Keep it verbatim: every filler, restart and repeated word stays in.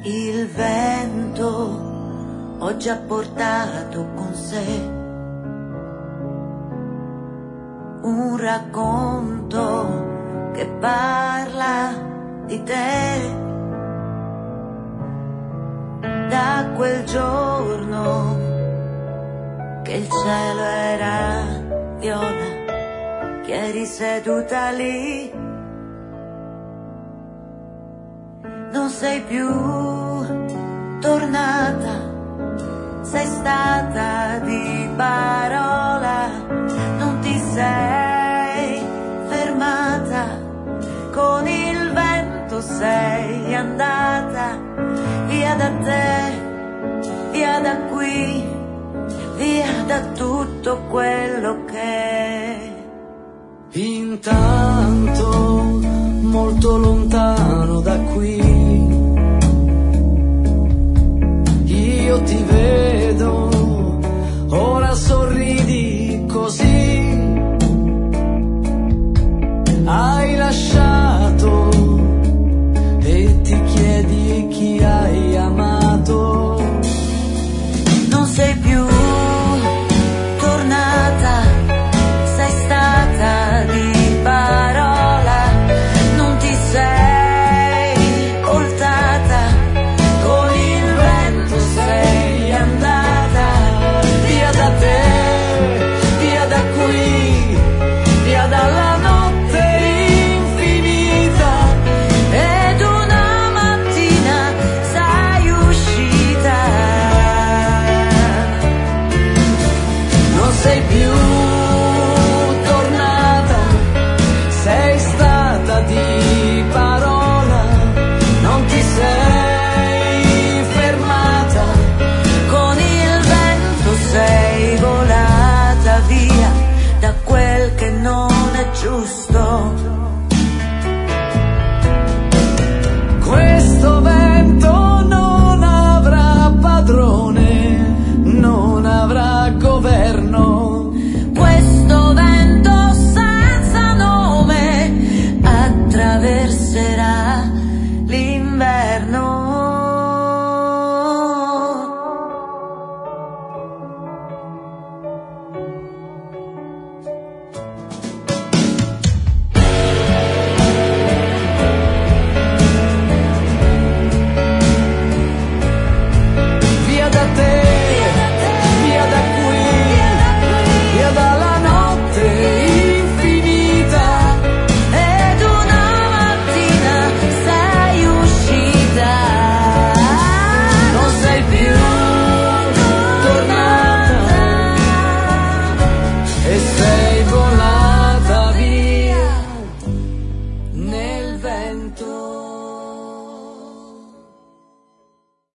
Il vento oggi ha portato con sé un racconto che parla di te. Da quel giorno che il cielo era viola, che eri seduta lì, non sei più tornata, sei stata di parola, non ti sei fermata, con il vento sei andata, via da te, via da qui, via da tutto quello che... Intanto, molto lontano da